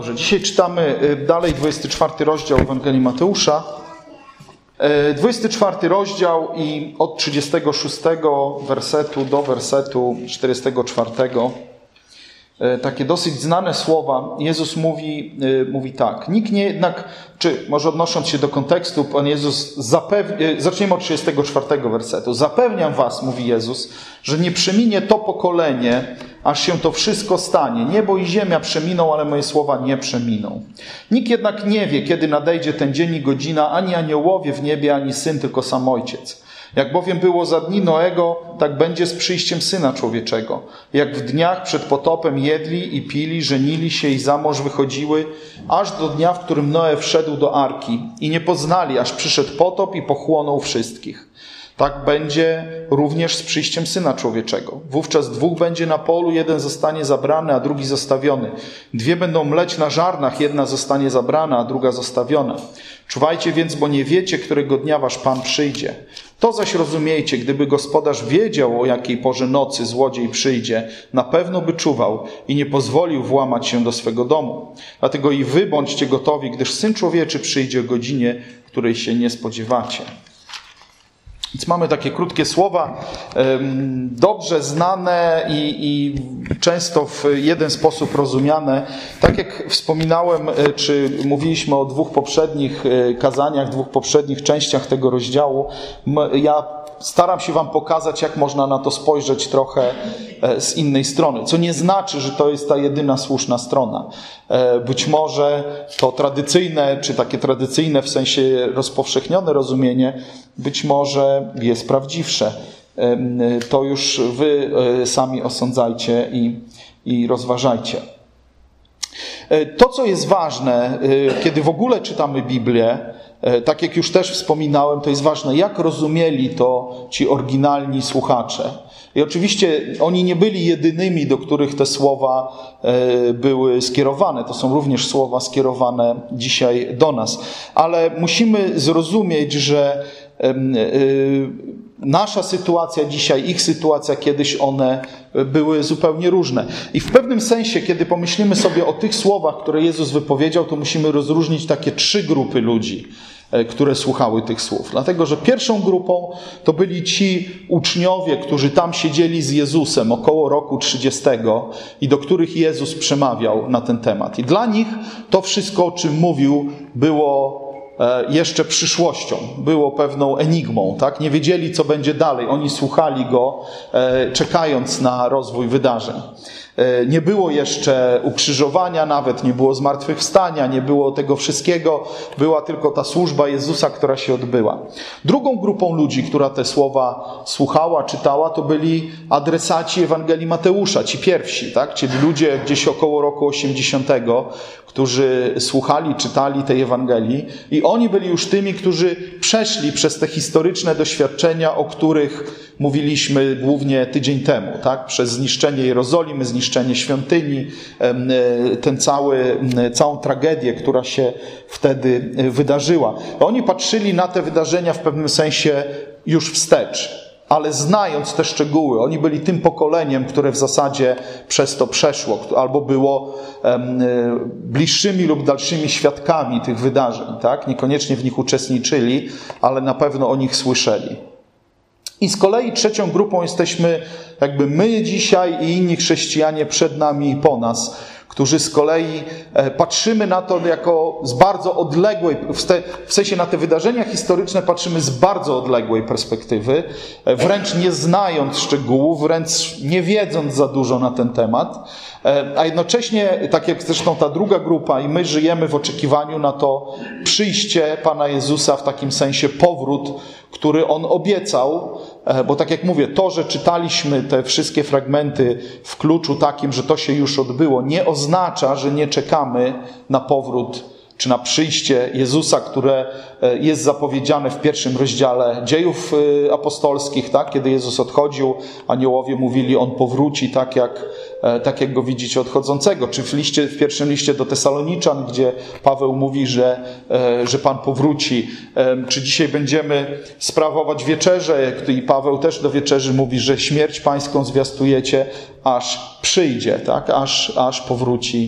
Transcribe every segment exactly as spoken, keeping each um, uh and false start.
Dzisiaj czytamy dalej dwudziesty czwarty rozdział Ewangelii Mateusza. dwudziesty czwarty rozdział i od trzydziestego szóstego wersetu do wersetu czterdziestego czwartego. Takie dosyć znane słowa. Jezus mówi, mówi tak. Nikt nie jednak, czy może odnosząc się do kontekstu, Pan Jezus zapewnia, zaczniemy od trzydziestego czwartego wersetu. Zapewniam was, mówi Jezus, że nie przeminie to pokolenie, aż się to wszystko stanie. Niebo i ziemia przeminą, ale moje słowa nie przeminą. Nikt jednak nie wie, kiedy nadejdzie ten dzień i godzina, ani aniołowie w niebie, ani Syn, tylko sam Ojciec. Jak bowiem było za dni Noego, tak będzie z przyjściem Syna Człowieczego. Jak w dniach przed potopem jedli i pili, żenili się i za mąż wychodziły, aż do dnia, w którym Noe wszedł do arki i nie poznali, aż przyszedł potop i pochłonął wszystkich. Tak będzie również z przyjściem Syna Człowieczego. Wówczas dwóch będzie na polu, jeden zostanie zabrany, a drugi zostawiony. Dwie będą mleć na żarnach, jedna zostanie zabrana, a druga zostawiona. Czuwajcie więc, bo nie wiecie, którego dnia wasz Pan przyjdzie. To zaś rozumiejcie, gdyby gospodarz wiedział, o jakiej porze nocy złodziej przyjdzie, na pewno by czuwał i nie pozwolił włamać się do swego domu. Dlatego i wy bądźcie gotowi, gdyż Syn Człowieczy przyjdzie o godzinie, której się nie spodziewacie. Więc mamy takie krótkie słowa, dobrze znane i, i często w jeden sposób rozumiane. Tak jak wspominałem, czy mówiliśmy o dwóch poprzednich kazaniach, dwóch poprzednich częściach tego rozdziału, ja staram się wam pokazać, jak można na to spojrzeć trochę z innej strony. Co nie znaczy, że to jest ta jedyna słuszna strona. Być może to tradycyjne, czy takie tradycyjne w sensie rozpowszechnione rozumienie, być może jest prawdziwsze. To już wy sami osądzajcie i, i rozważajcie. To, co jest ważne, kiedy w ogóle czytamy Biblię, tak jak już też wspominałem, to jest ważne, jak rozumieli to ci oryginalni słuchacze. I oczywiście oni nie byli jedynymi, do których te słowa były skierowane. To są również słowa skierowane dzisiaj do nas. Ale musimy zrozumieć, że nasza sytuacja dzisiaj, ich sytuacja kiedyś, one były zupełnie różne. I w pewnym sensie, kiedy pomyślimy sobie o tych słowach, które Jezus wypowiedział, to musimy rozróżnić takie trzy grupy ludzi, które słuchały tych słów. Dlatego, że pierwszą grupą to byli ci uczniowie, którzy tam siedzieli z Jezusem około roku trzydziestego i do których Jezus przemawiał na ten temat. I dla nich to wszystko, o czym mówił, było jeszcze przyszłością, było pewną enigmą, tak? Nie wiedzieli, co będzie dalej. Oni słuchali Go, czekając na rozwój wydarzeń. Nie było jeszcze ukrzyżowania nawet, nie było zmartwychwstania, nie było tego wszystkiego. Była tylko ta służba Jezusa, która się odbyła. Drugą grupą ludzi, która te słowa słuchała, czytała, to byli adresaci Ewangelii Mateusza, ci pierwsi, tak? Czyli ludzie gdzieś około roku osiemdziesiątego, którzy słuchali, czytali tej Ewangelii i oni byli już tymi, którzy przeszli przez te historyczne doświadczenia, o których mówiliśmy głównie tydzień temu, tak? Przez zniszczenie Jerozolimy, zniszczenie świątyni, ten cały, całą tragedię, która się wtedy wydarzyła. Oni patrzyli na te wydarzenia w pewnym sensie już wstecz, ale znając te szczegóły. Oni byli tym pokoleniem, które w zasadzie przez to przeszło, albo było bliższymi lub dalszymi świadkami tych wydarzeń, tak? Niekoniecznie w nich uczestniczyli, ale na pewno o nich słyszeli. I z kolei trzecią grupą jesteśmy jakby my dzisiaj i inni chrześcijanie przed nami i po nas, którzy z kolei patrzymy na to jako z bardzo odległej, w sensie na te wydarzenia historyczne patrzymy z bardzo odległej perspektywy, wręcz nie znając szczegółów, wręcz nie wiedząc za dużo na ten temat, a jednocześnie, tak jak zresztą ta druga grupa, i my żyjemy w oczekiwaniu na to przyjście Pana Jezusa, w takim sensie powrót, który On obiecał, bo tak jak mówię, to, że czytaliśmy te wszystkie fragmenty w kluczu takim, że to się już odbyło, nie oznacza, że nie czekamy na powrót czy na przyjście Jezusa, które jest zapowiedziane w pierwszym rozdziale Dziejów Apostolskich, tak? Kiedy Jezus odchodził, aniołowie mówili, On powróci tak jak, tak jak Go widzicie odchodzącego. Czy w, liście, w pierwszym liście do Tesaloniczan, gdzie Paweł mówi, że, że Pan powróci. Czy dzisiaj będziemy sprawować wieczerzę, i Paweł też do wieczerzy mówi, że śmierć pańską zwiastujecie, aż przyjdzie, tak? aż, aż powróci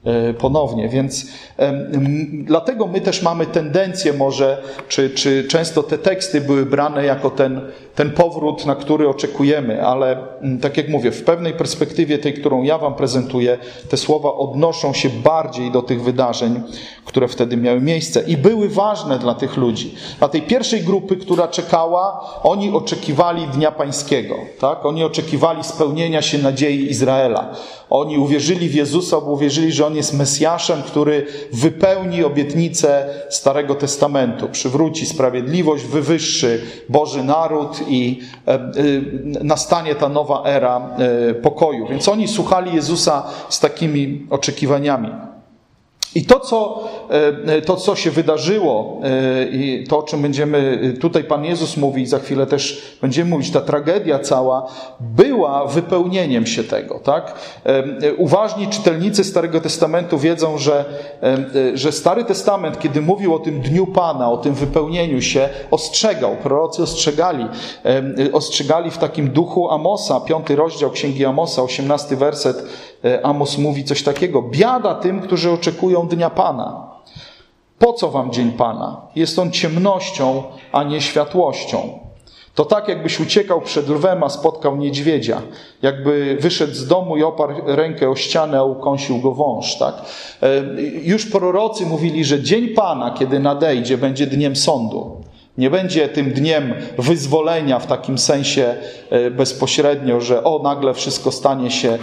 ponownie. Więc um, dlatego my też mamy tendencję może, czy, czy często te teksty były brane jako ten, ten powrót, na który oczekujemy, ale um, tak jak mówię, w pewnej perspektywie tej, którą ja wam prezentuję, te słowa odnoszą się bardziej do tych wydarzeń, które wtedy miały miejsce i były ważne dla tych ludzi. Dla tej pierwszej grupy, która czekała, oni oczekiwali Dnia Pańskiego, tak? Oni oczekiwali spełnienia się nadziei Izraela. Oni uwierzyli w Jezusa, bo uwierzyli, że On jest Mesjaszem, który wypełni obietnicę Starego Testamentu, przywróci sprawiedliwość, wywyższy Boży naród i e, e, nastanie ta nowa era e, pokoju. Więc oni słuchali Jezusa z takimi oczekiwaniami. I to co, to, co się wydarzyło i to, o czym będziemy, tutaj Pan Jezus mówi i za chwilę też będziemy mówić, ta tragedia cała była wypełnieniem się tego, tak? Uważni czytelnicy Starego Testamentu wiedzą, że, że Stary Testament, kiedy mówił o tym Dniu Pana, o tym wypełnieniu się, ostrzegał, prorocy ostrzegali, ostrzegali w takim duchu Amosa, piąty rozdział Księgi Amosa, osiemnasty werset, Amos mówi coś takiego: biada tym, którzy oczekują Dnia Pana. Po co wam dzień Pana? Jest on ciemnością, a nie światłością. To tak, jakbyś uciekał przed lwem, a spotkał niedźwiedzia. Jakby wyszedł z domu i oparł rękę o ścianę, a ukąsił go wąż. Tak? Już prorocy mówili, że dzień Pana, kiedy nadejdzie, będzie dniem sądu. Nie będzie tym dniem wyzwolenia w takim sensie bezpośrednio, że o, nagle wszystko stanie się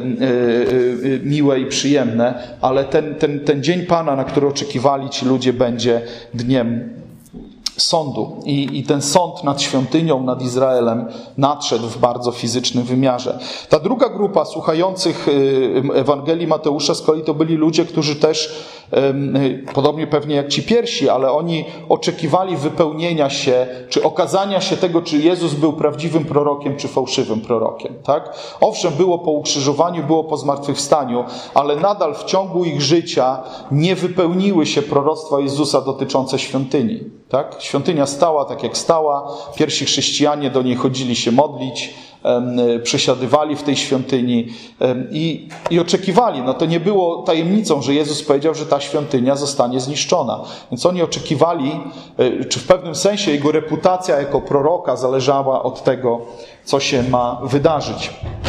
miłe i przyjemne, ale ten, ten, ten dzień Pana, na który oczekiwali ci ludzie, będzie dniem sądu. I, I ten sąd nad świątynią, nad Izraelem nadszedł w bardzo fizycznym wymiarze. Ta druga grupa słuchających Ewangelii Mateusza z kolei to byli ludzie, którzy też, podobnie pewnie jak ci pierwsi, ale oni oczekiwali wypełnienia się, czy okazania się tego, czy Jezus był prawdziwym prorokiem, czy fałszywym prorokiem. Tak? Owszem, było po ukrzyżowaniu, było po zmartwychwstaniu, ale nadal w ciągu ich życia nie wypełniły się proroctwa Jezusa dotyczące świątyni. Tak? Świątynia stała tak jak stała, pierwsi chrześcijanie do niej chodzili się modlić, przesiadywali w tej świątyni i, i oczekiwali. No to nie było tajemnicą, że Jezus powiedział, że ta świątynia zostanie zniszczona. Więc oni oczekiwali, czy w pewnym sensie jego reputacja jako proroka zależała od tego, co się ma wydarzyć.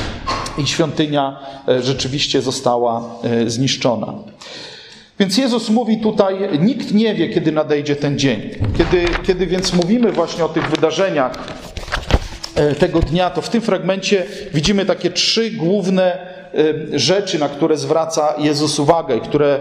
I świątynia rzeczywiście została zniszczona. Więc Jezus mówi tutaj, nikt nie wie, kiedy nadejdzie ten dzień. Kiedy, kiedy więc mówimy właśnie o tych wydarzeniach tego dnia, to w tym fragmencie widzimy takie trzy główne rzeczy, na które zwraca Jezus uwagę i które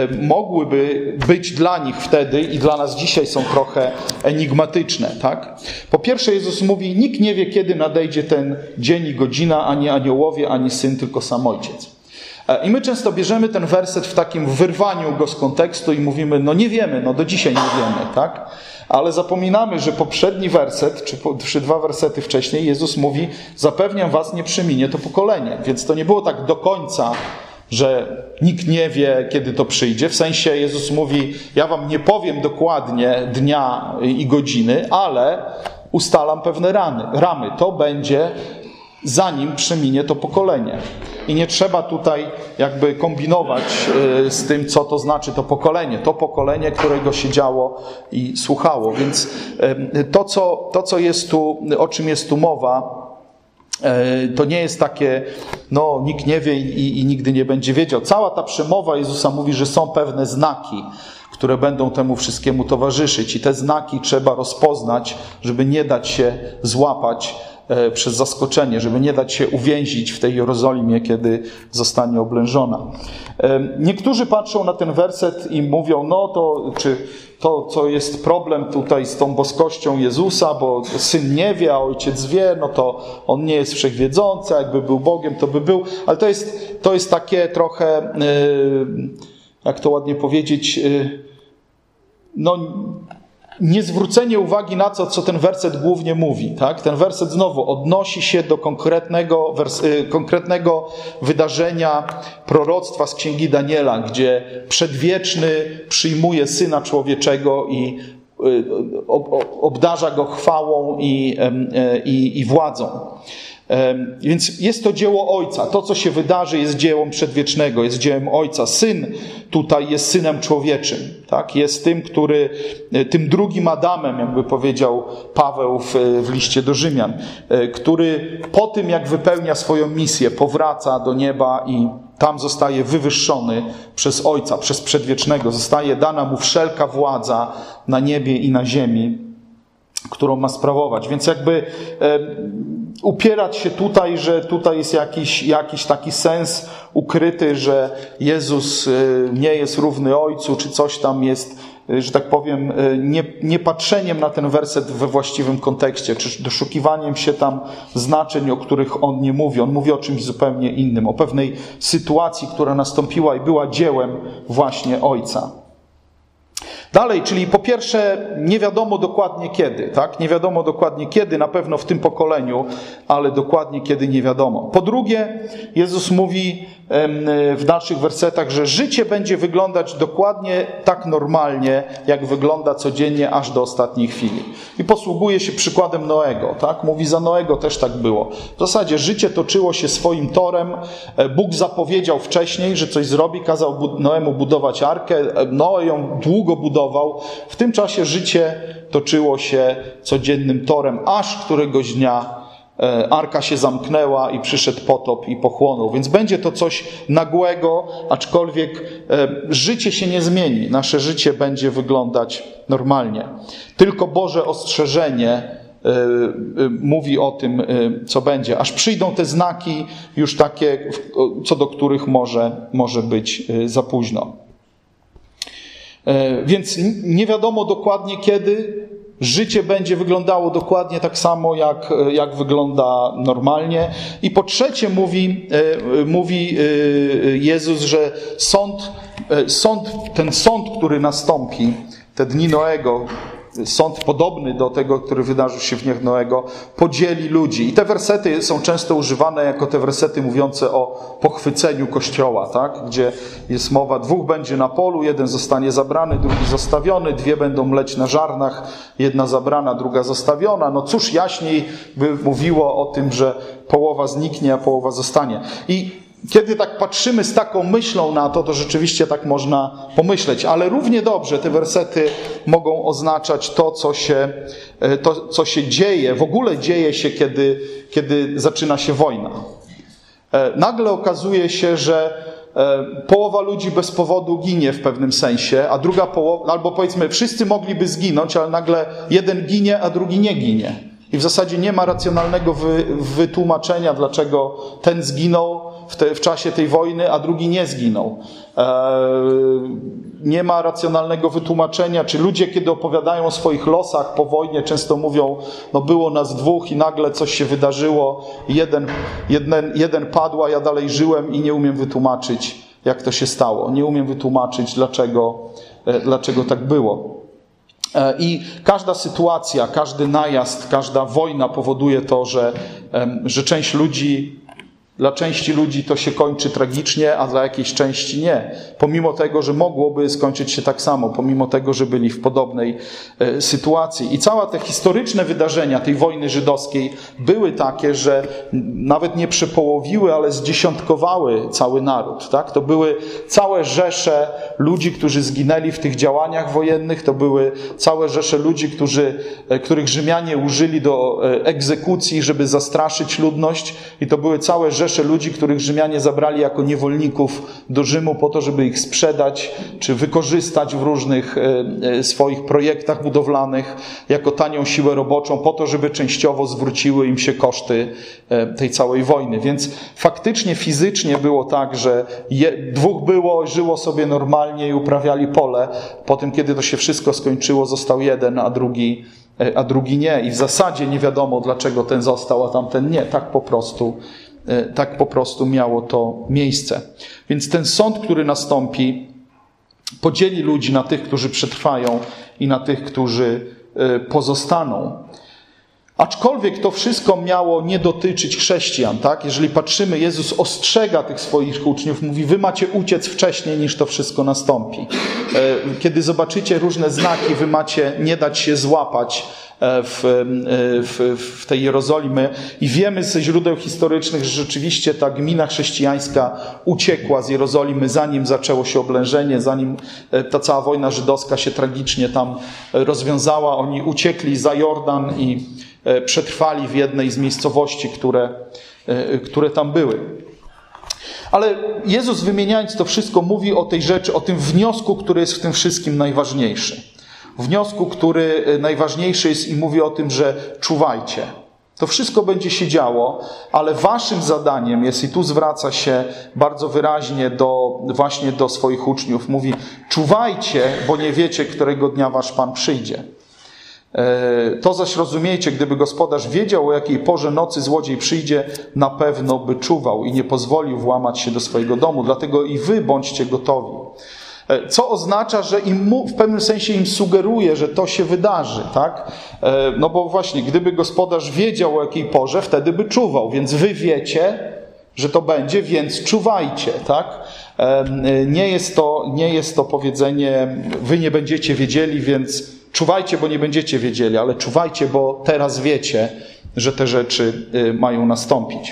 mogłyby być dla nich wtedy i dla nas dzisiaj są trochę enigmatyczne. Tak? Po pierwsze Jezus mówi, nikt nie wie, kiedy nadejdzie ten dzień i godzina, ani aniołowie, ani Syn, tylko sam Ojciec. I my często bierzemy ten werset w takim wyrwaniu go z kontekstu i mówimy, no nie wiemy, no do dzisiaj nie wiemy, tak? Ale zapominamy, że poprzedni werset, czy, czy dwa wersety wcześniej, Jezus mówi, zapewniam was, nie przeminie to pokolenie. Więc to nie było tak do końca, że nikt nie wie, kiedy to przyjdzie. W sensie Jezus mówi, ja wam nie powiem dokładnie dnia i godziny, ale ustalam pewne ramy. ramy. To będzie, zanim przeminie to pokolenie. I nie trzeba tutaj jakby kombinować z tym, co to znaczy to pokolenie. To pokolenie, którego się działo i słuchało. Więc to, co, to, co jest tu, o czym jest tu mowa, to nie jest takie, no nikt nie wie i, i nigdy nie będzie wiedział. Cała ta przemowa Jezusa mówi, że są pewne znaki, które będą temu wszystkiemu towarzyszyć. I te znaki trzeba rozpoznać, żeby nie dać się złapać przez zaskoczenie, żeby nie dać się uwięzić w tej Jerozolimie, kiedy zostanie oblężona. Niektórzy patrzą na ten werset i mówią, no to czy to, co jest problem tutaj z tą boskością Jezusa, bo Syn nie wie, a Ojciec wie, no to On nie jest wszechwiedzący, a jakby był Bogiem, to by był. Ale to jest, to jest takie trochę, jak to ładnie powiedzieć, no niezwrócenie uwagi na to, co ten werset głównie mówi. Tak? Ten werset znowu odnosi się do konkretnego, konkretnego wydarzenia proroctwa z Księgi Daniela, gdzie przedwieczny przyjmuje Syna Człowieczego i obdarza go chwałą i, i, i władzą. Więc jest to dzieło Ojca. To, co się wydarzy, jest dziełem przedwiecznego, jest dziełem Ojca. Syn tutaj jest Synem człowieczym. Tak? Jest tym, który, tym drugim Adamem, jakby powiedział Paweł w, w liście do Rzymian, który po tym, jak wypełnia swoją misję, powraca do nieba i tam zostaje wywyższony przez Ojca, przez przedwiecznego. Zostaje dana mu wszelka władza na niebie i na ziemi, którą ma sprawować. Więc jakby e, upierać się tutaj, że tutaj jest jakiś, jakiś taki sens ukryty, że Jezus e, nie jest równy Ojcu, czy coś tam jest, e, że tak powiem, e, nie, nie patrzeniem na ten werset we właściwym kontekście, czy doszukiwaniem się tam znaczeń, o których on nie mówi. On mówi o czymś zupełnie innym, o pewnej sytuacji, która nastąpiła i była dziełem właśnie Ojca. Dalej, czyli po pierwsze nie wiadomo dokładnie kiedy, tak? Nie wiadomo dokładnie kiedy, na pewno w tym pokoleniu, ale dokładnie kiedy nie wiadomo. Po drugie, Jezus mówi w dalszych wersetach, że życie będzie wyglądać dokładnie tak normalnie, jak wygląda codziennie aż do ostatniej chwili. I posługuje się przykładem Noego, tak? Mówi, za Noego też tak było. W zasadzie życie toczyło się swoim torem. Bóg zapowiedział wcześniej, że coś zrobi, kazał Noemu budować arkę. Noe ją długo budował. W tym czasie życie toczyło się codziennym torem, aż któregoś dnia arka się zamknęła i przyszedł potop i pochłonął. Więc będzie to coś nagłego, aczkolwiek życie się nie zmieni. Nasze życie będzie wyglądać normalnie. Tylko Boże ostrzeżenie mówi o tym, co będzie. Aż przyjdą te znaki już takie, co do których może, może być za późno. Więc nie wiadomo dokładnie kiedy życie będzie wyglądało dokładnie tak samo, jak, jak wygląda normalnie. I po trzecie mówi, mówi Jezus, że sąd, sąd, ten sąd, który nastąpi, te dni Noego, sąd podobny do tego, który wydarzył się w dniach Noego, podzieli ludzi. I te wersety są często używane jako te wersety mówiące o pochwyceniu Kościoła, tak? Gdzie jest mowa, dwóch będzie na polu, jeden zostanie zabrany, drugi zostawiony, dwie będą mleć na żarnach, jedna zabrana, druga zostawiona. No cóż jaśniej by mówiło o tym, że połowa zniknie, a połowa zostanie. I kiedy tak patrzymy z taką myślą na to, to rzeczywiście tak można pomyśleć, ale równie dobrze te wersety mogą oznaczać to, co się, to, co się dzieje, w ogóle dzieje się, kiedy, kiedy zaczyna się wojna. Nagle okazuje się, że połowa ludzi bez powodu ginie w pewnym sensie, a druga połowa, albo powiedzmy wszyscy mogliby zginąć, ale nagle jeden ginie, a drugi nie ginie. I w zasadzie nie ma racjonalnego wy, wytłumaczenia, dlaczego ten zginął w, te, w czasie tej wojny, a drugi nie zginął. Eee, nie ma racjonalnego wytłumaczenia, czy ludzie, kiedy opowiadają o swoich losach po wojnie, często mówią, no było nas dwóch i nagle coś się wydarzyło, jeden, jeden, jeden padł, a ja dalej żyłem i nie umiem wytłumaczyć, jak to się stało. Nie umiem wytłumaczyć, dlaczego, dlaczego tak było. I każda sytuacja, każdy najazd, każda wojna powoduje to, że, że część ludzi, dla części ludzi to się kończy tragicznie, a dla jakiejś części nie. Pomimo tego, że mogłoby skończyć się tak samo, pomimo tego, że byli w podobnej sytuacji. I całe te historyczne wydarzenia tej wojny żydowskiej były takie, że nawet nie przepołowiły, ale zdziesiątkowały cały naród. Tak? To były całe rzesze ludzi, którzy zginęli w tych działaniach wojennych. To były całe rzesze ludzi, którzy, których Rzymianie użyli do egzekucji, żeby zastraszyć ludność. I to były całe rzesze ludzi, których Rzymianie zabrali jako niewolników do Rzymu po to, żeby ich sprzedać, czy wykorzystać w różnych swoich projektach budowlanych jako tanią siłę roboczą, po to, żeby częściowo zwróciły im się koszty tej całej wojny. Więc faktycznie, fizycznie było tak, że je, dwóch było, żyło sobie normalnie i uprawiali pole. Potem, kiedy to się wszystko skończyło, został jeden, a drugi, a drugi nie. I w zasadzie nie wiadomo, dlaczego ten został, a tamten nie. Tak po prostu Tak po prostu miało to miejsce. Więc ten sąd, który nastąpi, podzieli ludzi na tych, którzy przetrwają i na tych, którzy pozostaną. Aczkolwiek to wszystko miało nie dotyczyć chrześcijan, tak? Jeżeli patrzymy, Jezus ostrzega tych swoich uczniów, mówi, wy macie uciec wcześniej, niż to wszystko nastąpi. Kiedy zobaczycie różne znaki, wy macie nie dać się złapać w, w, w tej Jerozolimy. I wiemy ze źródeł historycznych, że rzeczywiście ta gmina chrześcijańska uciekła z Jerozolimy, zanim zaczęło się oblężenie, zanim ta cała wojna żydowska się tragicznie tam rozwiązała. Oni uciekli za Jordan i przetrwali w jednej z miejscowości, które, które tam były. Ale Jezus, wymieniając to wszystko, mówi o tej rzeczy, o tym wniosku, który jest w tym wszystkim najważniejszy. Wniosku, który najważniejszy jest i mówi o tym, że czuwajcie. To wszystko będzie się działo, ale waszym zadaniem jest, i tu zwraca się bardzo wyraźnie do, właśnie do swoich uczniów, mówi, czuwajcie, bo nie wiecie, którego dnia wasz Pan przyjdzie. To zaś rozumiejcie, gdyby gospodarz wiedział, o jakiej porze nocy złodziej przyjdzie, na pewno by czuwał i nie pozwolił włamać się do swojego domu. Dlatego i wy bądźcie gotowi. Co oznacza, że im, w pewnym sensie im sugeruje, że to się wydarzy, tak? No bo właśnie, gdyby gospodarz wiedział, o jakiej porze, wtedy by czuwał, więc wy wiecie, że to będzie, więc czuwajcie, tak? Nie jest to, nie jest to powiedzenie, wy nie będziecie wiedzieli, więc czuwajcie, bo nie będziecie wiedzieli, ale czuwajcie, bo teraz wiecie, że te rzeczy mają nastąpić.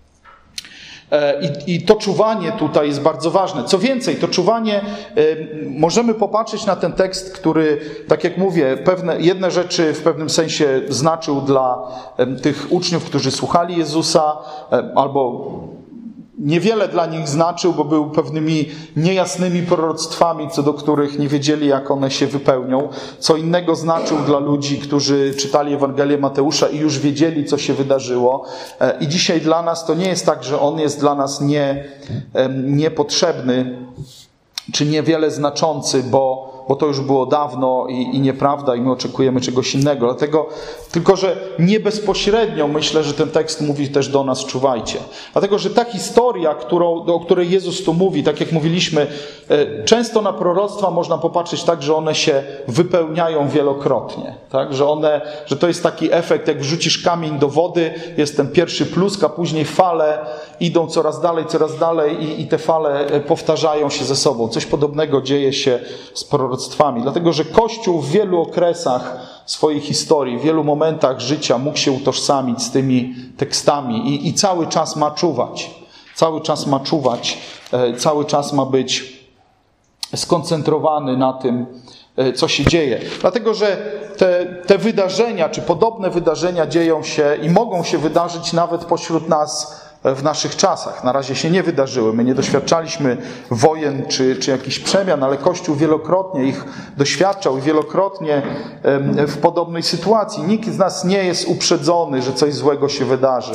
I, I to czuwanie tutaj jest bardzo ważne. Co więcej, to czuwanie, możemy popatrzeć na ten tekst, który, tak jak mówię, pewne, jedne rzeczy w pewnym sensie znaczył dla tych uczniów, którzy słuchali Jezusa, albo niewiele dla nich znaczył, bo był pewnymi niejasnymi proroctwami, co do których nie wiedzieli, jak one się wypełnią. Co innego znaczył dla ludzi, którzy czytali Ewangelię Mateusza i już wiedzieli, co się wydarzyło. I dzisiaj dla nas to nie jest tak, że on jest dla nas nie, niepotrzebny, czy niewiele znaczący, bo bo to już było dawno i, i nieprawda i my oczekujemy czegoś innego. Dlatego, tylko że nie bezpośrednio myślę, że ten tekst mówi też do nas, czuwajcie. Dlatego, że ta historia, którą, o której Jezus tu mówi, tak jak mówiliśmy, często na proroctwa można popatrzeć tak, że one się wypełniają wielokrotnie. Tak? Że, one, że to jest taki efekt, jak wrzucisz kamień do wody, jest ten pierwszy plusk, a później fale idą coraz dalej, coraz dalej i, i te fale powtarzają się ze sobą. Coś podobnego dzieje się z proroctwami. Dlatego, że Kościół w wielu okresach swojej historii, w wielu momentach życia mógł się utożsamić z tymi tekstami i, i cały czas ma czuwać. Cały czas ma czuwać, cały czas ma być skoncentrowany na tym, co się dzieje. Dlatego, że te, te wydarzenia, czy podobne wydarzenia dzieją się i mogą się wydarzyć nawet pośród nas w naszych czasach. Na razie się nie wydarzyły. My nie doświadczaliśmy wojen czy, czy jakichś przemian, ale Kościół wielokrotnie ich doświadczał i wielokrotnie w podobnej sytuacji. Nikt z nas nie jest uprzedzony, że coś złego się wydarzy.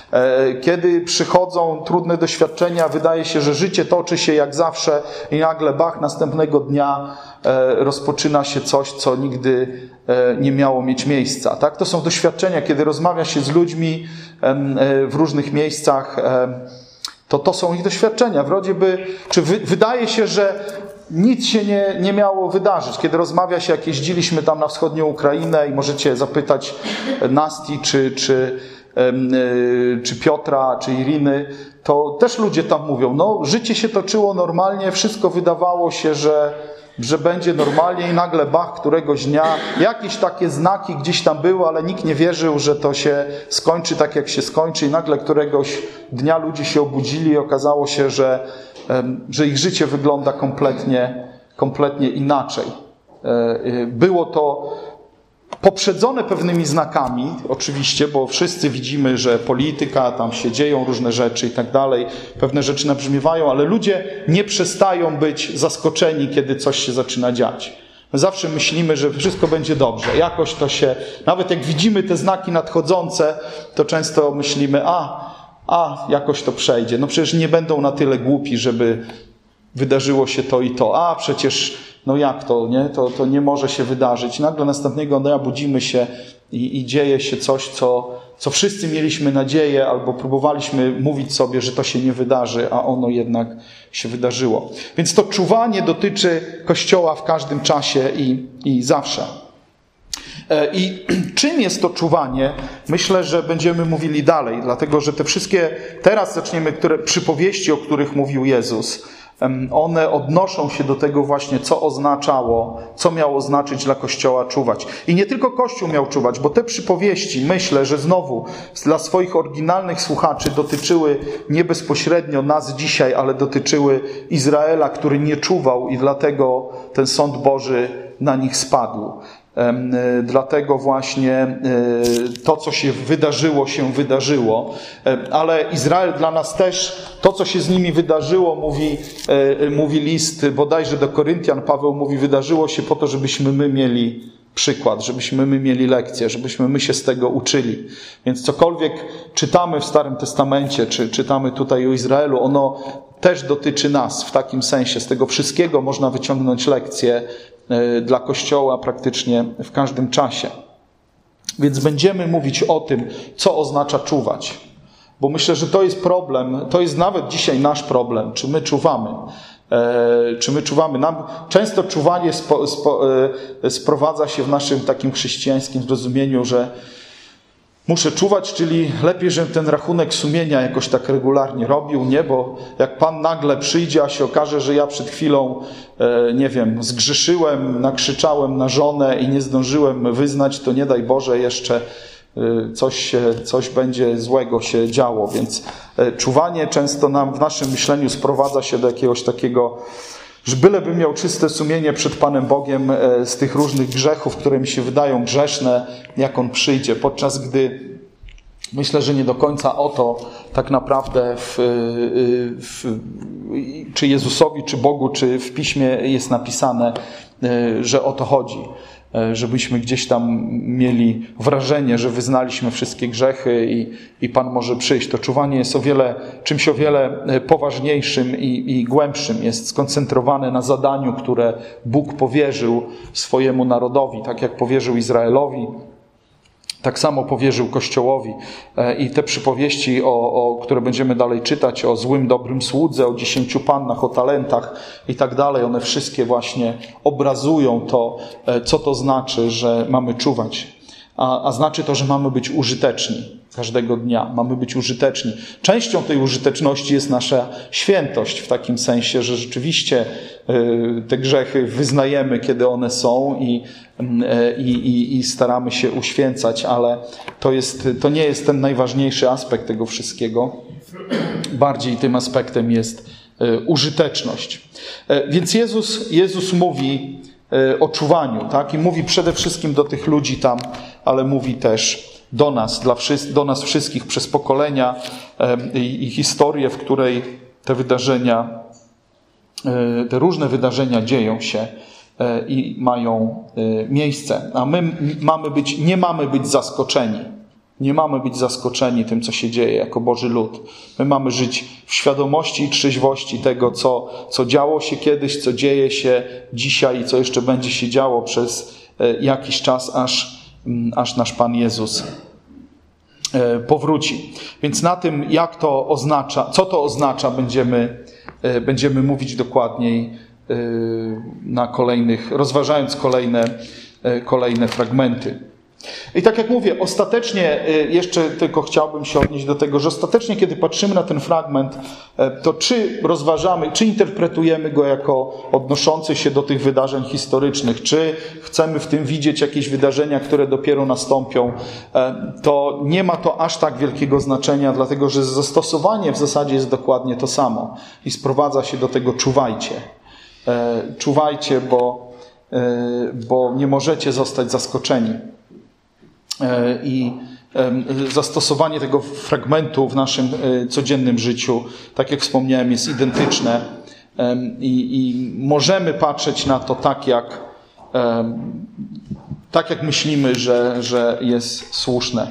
Kiedy przychodzą trudne doświadczenia, wydaje się, że życie toczy się jak zawsze i nagle bach, następnego dnia rozpoczyna się coś, co nigdy nie miało mieć miejsca. Tak? To są doświadczenia, kiedy rozmawia się z ludźmi w różnych miejscach, to to są ich doświadczenia. Wrodzie by, czy wy, wydaje się, że nic się nie, nie miało wydarzyć. Kiedy rozmawia się, jak jeździliśmy tam na wschodnią Ukrainę i możecie zapytać Nasti, czy, czy czy Piotra, czy Iriny, to też ludzie tam mówią, no życie się toczyło normalnie, wszystko wydawało się, że, że będzie normalnie i nagle bach, któregoś dnia, jakieś takie znaki gdzieś tam były, ale nikt nie wierzył, że to się skończy tak, jak się skończy i nagle któregoś dnia ludzie się obudzili i okazało się, że, że ich życie wygląda kompletnie, kompletnie inaczej. Było to poprzedzone pewnymi znakami, oczywiście, bo wszyscy widzimy, że polityka, tam się dzieją różne rzeczy i tak dalej, pewne rzeczy nabrzmiewają, ale ludzie nie przestają być zaskoczeni, kiedy coś się zaczyna dziać. My zawsze myślimy, że wszystko będzie dobrze. Jakoś to się, nawet jak widzimy te znaki nadchodzące, to często myślimy, a, a, jakoś to przejdzie. No przecież nie będą na tyle głupi, żeby wydarzyło się to i to. A, przecież no jak to, nie? To, to nie może się wydarzyć. Nagle następnego dnia budzimy się i, i dzieje się coś, co, co wszyscy mieliśmy nadzieję albo próbowaliśmy mówić sobie, że to się nie wydarzy, a ono jednak się wydarzyło. Więc to czuwanie dotyczy Kościoła w każdym czasie i, i zawsze. I czym jest to czuwanie? Myślę, że będziemy mówili dalej, dlatego że te wszystkie, teraz zaczniemy, które przypowieści, o których mówił Jezus, one odnoszą się do tego właśnie, co oznaczało, co miało znaczyć dla Kościoła czuwać. I nie tylko Kościół miał czuwać, bo te przypowieści, myślę, że znowu dla swoich oryginalnych słuchaczy dotyczyły nie bezpośrednio nas dzisiaj, ale dotyczyły Izraela, który nie czuwał i dlatego ten sąd Boży na nich spadł. Dlatego właśnie to, co się wydarzyło, się wydarzyło. Ale Izrael dla nas też, to, co się z nimi wydarzyło, mówi, mówi list bodajże do Koryntian, Paweł mówi, wydarzyło się po to, żebyśmy my mieli przykład, żebyśmy my mieli lekcję, żebyśmy my się z tego uczyli. Więc cokolwiek czytamy w Starym Testamencie, czy czytamy tutaj o Izraelu, ono też dotyczy nas w takim sensie. Z tego wszystkiego można wyciągnąć lekcje dla Kościoła praktycznie w każdym czasie. Więc będziemy mówić o tym, co oznacza czuwać. Bo myślę, że to jest problem, to jest nawet dzisiaj nasz problem, czy my czuwamy. E, czy my czuwamy. Nam często czuwanie spo, spo, e, sprowadza się w naszym takim chrześcijańskim zrozumieniu, że muszę czuwać, czyli lepiej, żebym ten rachunek sumienia jakoś tak regularnie robił, nie? Bo jak Pan nagle przyjdzie, a się okaże, że ja przed chwilą, e, nie wiem, zgrzeszyłem, nakrzyczałem na żonę i nie zdążyłem wyznać, to nie daj Boże jeszcze e, coś, się, coś będzie złego się działo. Więc e, czuwanie często nam w naszym myśleniu sprowadza się do jakiegoś takiego, że byleby miał czyste sumienie przed Panem Bogiem z tych różnych grzechów, które mi się wydają grzeszne, jak On przyjdzie. Podczas gdy myślę, że nie do końca o to tak naprawdę w, w, czy Jezusowi, czy Bogu, czy w Piśmie jest napisane, że o to chodzi. Żebyśmy gdzieś tam mieli wrażenie, że wyznaliśmy wszystkie grzechy i, i Pan może przyjść. To czuwanie jest o wiele, czymś o wiele poważniejszym i, i głębszym. Jest skoncentrowane na zadaniu, które Bóg powierzył swojemu narodowi, tak jak powierzył Izraelowi. Tak samo powierzył Kościołowi. I te przypowieści, o, o, które będziemy dalej czytać, o złym, dobrym słudze, o dziesięciu pannach, o talentach i tak dalej, one wszystkie właśnie obrazują to, co to znaczy, że mamy czuwać. A, a znaczy to, że mamy być użyteczni każdego dnia. Mamy być użyteczni. Częścią tej użyteczności jest nasza świętość w takim sensie, że rzeczywiście y, te grzechy wyznajemy, kiedy one są i, y, i, i staramy się uświęcać, ale to, jest, to nie jest ten najważniejszy aspekt tego wszystkiego. Bardziej tym aspektem jest y, użyteczność. Y, więc Jezus, Jezus mówi y, o czuwaniu, tak? I mówi przede wszystkim do tych ludzi tam, ale mówi też do nas, dla wszy- do nas wszystkich przez pokolenia e, i, i historię, w której te wydarzenia, e, te różne wydarzenia dzieją się e, i mają e, miejsce. A my mamy być, nie mamy być zaskoczeni. Nie mamy być zaskoczeni tym, co się dzieje jako Boży lud. My mamy żyć w świadomości i trzeźwości tego, co, co działo się kiedyś, co dzieje się dzisiaj i co jeszcze będzie się działo przez e, jakiś czas, aż aż nasz Pan Jezus powróci. Więc na tym, jak to oznacza, co to oznacza, będziemy, będziemy mówić dokładniej na kolejnych, rozważając kolejne, kolejne fragmenty. I tak jak mówię, ostatecznie, jeszcze tylko chciałbym się odnieść do tego, że ostatecznie, kiedy patrzymy na ten fragment, to czy rozważamy, czy interpretujemy go jako odnoszący się do tych wydarzeń historycznych, czy chcemy w tym widzieć jakieś wydarzenia, które dopiero nastąpią, to nie ma to aż tak wielkiego znaczenia, dlatego że zastosowanie w zasadzie jest dokładnie to samo i sprowadza się do tego czuwajcie. Czuwajcie, bo, bo nie możecie zostać zaskoczeni. I zastosowanie tego fragmentu w naszym codziennym życiu, tak jak wspomniałem, jest identyczne i, i możemy patrzeć na to tak, jak, tak jak myślimy, że, że jest słuszne.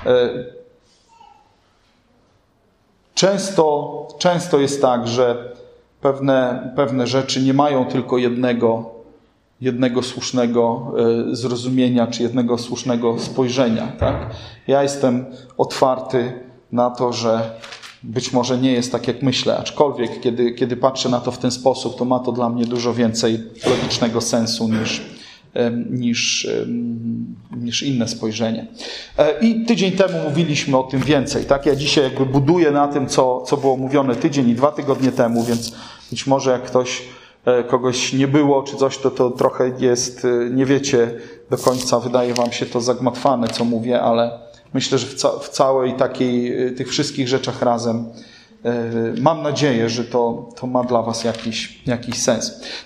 Często, często jest tak, że pewne, pewne rzeczy nie mają tylko jednego jednego słusznego zrozumienia, czy jednego słusznego spojrzenia. Tak? Ja jestem otwarty na to, że być może nie jest tak, jak myślę, aczkolwiek kiedy, kiedy patrzę na to w ten sposób, to ma to dla mnie dużo więcej logicznego sensu niż, niż, niż inne spojrzenie. I tydzień temu mówiliśmy o tym więcej. Tak? Ja dzisiaj jakby buduję na tym, co, co było mówione tydzień i dwa tygodnie temu, więc być może jak ktoś, kogoś nie było czy coś, to to trochę jest, nie wiecie do końca, wydaje wam się to zagmatwane, co mówię, ale myślę, że w, ca- w całej takiej, tych wszystkich rzeczach razem mam nadzieję, że to, to ma dla was jakiś, jakiś sens.